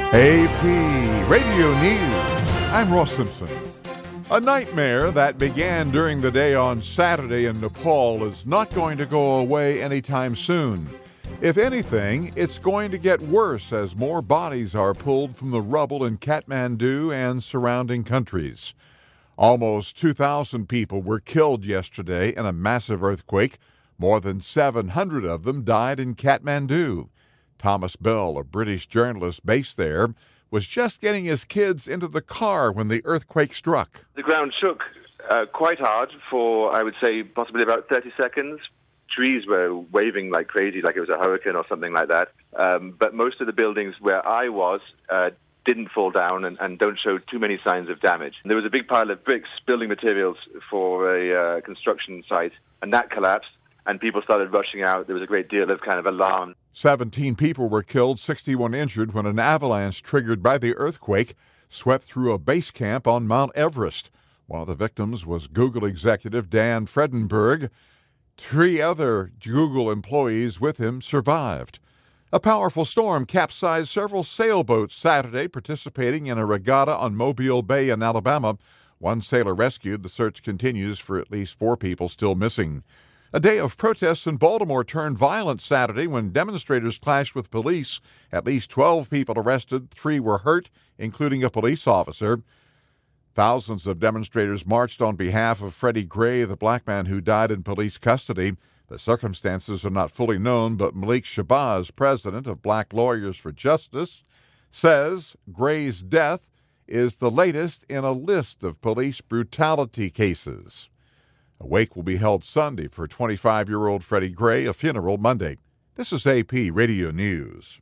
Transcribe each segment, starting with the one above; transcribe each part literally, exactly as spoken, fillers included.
A P Radio News. I'm Ross Simpson. A nightmare that began during the day on Saturday in Nepal is not going to go away anytime soon. If anything, it's going to get worse as more bodies are pulled from the rubble in Kathmandu and surrounding countries. Almost two thousand people were killed yesterday in a massive earthquake. More than seven hundred of them died in Kathmandu. Thomas Bell, a British journalist based there, was just getting his kids into the car when the earthquake struck. The ground shook uh, quite hard for, I would say, possibly about thirty seconds. Trees were waving like crazy, like it was a hurricane or something like that. Um, but most of the buildings where I was uh, didn't fall down and, and don't show too many signs of damage. There was a big pile of bricks, building materials for a uh, construction site, and that collapsed. And people started rushing out. There was a great deal of kind of alarm. Seventeen people were killed, sixty-one injured when an avalanche triggered by the earthquake swept through a base camp on Mount Everest. One of the victims was Google executive Dan Fredenberg. Three other Google employees with him survived. A powerful storm capsized several sailboats Saturday participating in a regatta on Mobile Bay in Alabama. One sailor rescued. The search continues for at least four people still missing. A day of protests in Baltimore turned violent Saturday when demonstrators clashed with police. At least twelve people arrested, three were hurt, including a police officer. Thousands of demonstrators marched on behalf of Freddie Gray, the black man who died in police custody. The circumstances are not fully known, but Malik Shabazz, president of Black Lawyers for Justice, says Gray's death is the latest in a list of police brutality cases. A wake will be held Sunday for twenty-five-year-old Freddie Gray, a funeral Monday. This is A P Radio News.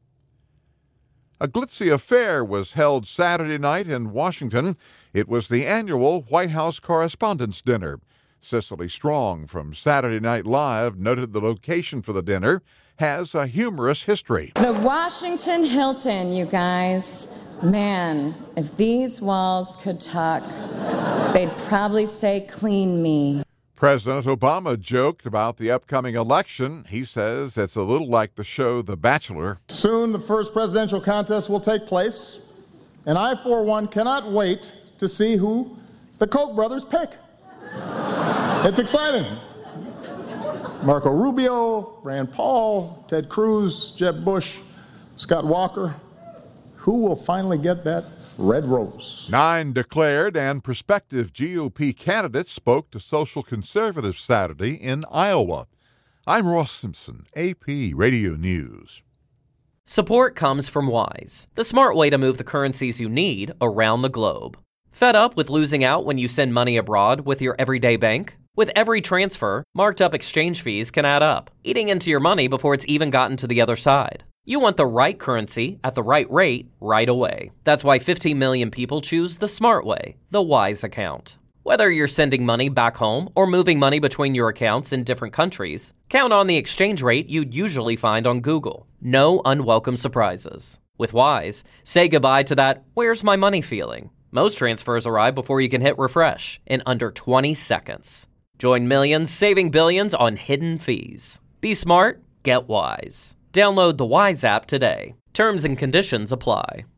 A glitzy affair was held Saturday night in Washington. It was the annual White House Correspondents' Dinner. Cicely Strong from Saturday Night Live noted the location for the dinner has a humorous history. The Washington Hilton, you guys. Man, if these walls could talk, they'd probably say, "Clean me." President Obama joked about the upcoming election. He says it's a little like the show The Bachelor. Soon the first presidential contest will take place, and I, for one, cannot wait to see who the Koch brothers pick. It's exciting. Marco Rubio, Rand Paul, Ted Cruz, Jeb Bush, Scott Walker. Who will finally get that red rose? Nine declared and prospective G O P candidates spoke to social conservatives Saturday in Iowa. I'm Ross Simpson, A P Radio News. Support comes from Wise, the smart way to move the currencies you need around the globe. Fed up with losing out when you send money abroad with your everyday bank? With every transfer, marked up exchange fees can add up, eating into your money before it's even gotten to the other side. You want the right currency at the right rate right away. That's why fifteen million people choose the smart way, the Wise account. Whether you're sending money back home or moving money between your accounts in different countries, count on the exchange rate you'd usually find on Google. No unwelcome surprises. With Wise, say goodbye to that "where's my money" feeling. Most transfers arrive before you can hit refresh in under twenty seconds. Join millions saving billions on hidden fees. Be smart, get Wise. Download the Wise app today. Terms and conditions apply.